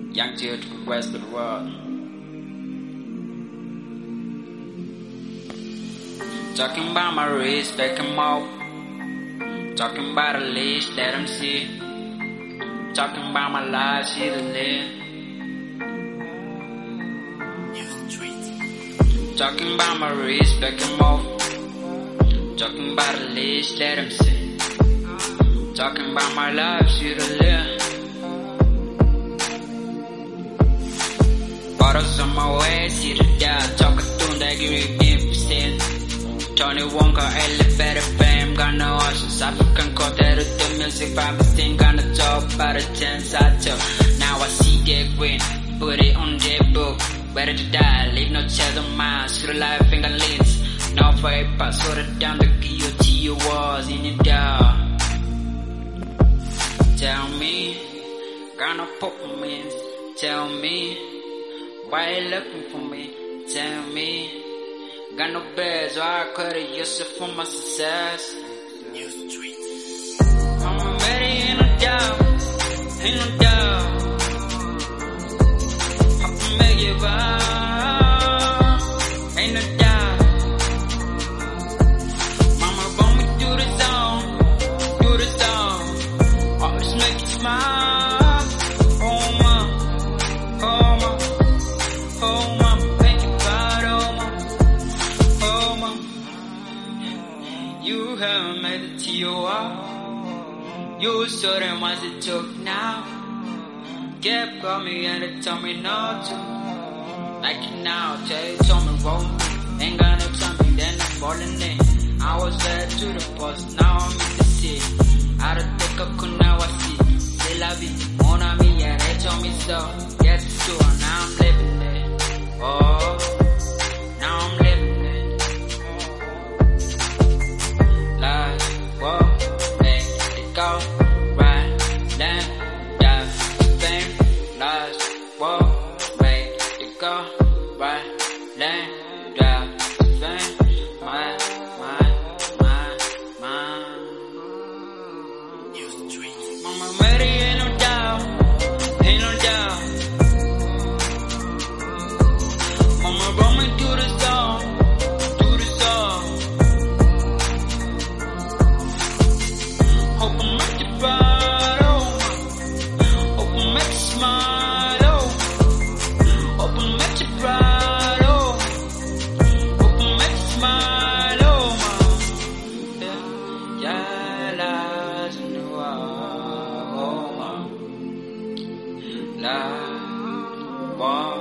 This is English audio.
young to the rest of the world. Talking about my wrist, back him up. Talking about the leash, let him see. Talking about my life, see the live. Talking about my wrist, back him up. Talking about the leash, let him see. Talking about my life, see the live. Bottles on my way, see the dial. Talking through that, give me 10%. Tony Wonka, elevator fame, got no options. African quarter of the music, 5% gonna top about a 10 side top. Now I see that green, put it on the book. Better to die, leave no chance on mine. Shoot a life finger lens. No fight, pass order down the guillotine walls in the dark. Tell me, gonna put my hands. Tell me, why you looking for me? Tell me. Got no beds, so I could've used it for my success. I'm ready, ain't no doubt, ain't no doubt. I can make it vibe, ain't no doubt. Mama brought me through the zone, always make you smile. Oh my, oh my, oh my. You haven't made it to your wall. You saw them as a joke now. Kept got me and they told me not to. Like it now, they told me roll. Ain't got no time, then I'm falling in. I was there to the post, now I'm in the city. Out of the cook, now I see. C'est la vie, mon ami, yeah, they told me so. Yes, it's true, now I'm living it. Oh, now I'm living it. Lies, whoa, make it go, right, then, die, fame. Lies, whoa, make it go, right, then, die, fame. My. Mama ready, ain't no doubt, ain't no doubt. Mama brought me to the zone, Hope I make you proud, oh. Hope I make you smile, oh. Hope I make you proud, oh. Hope I make you smile, oh, man. Yeah, lies in the wall, oh, man. Lies, wall.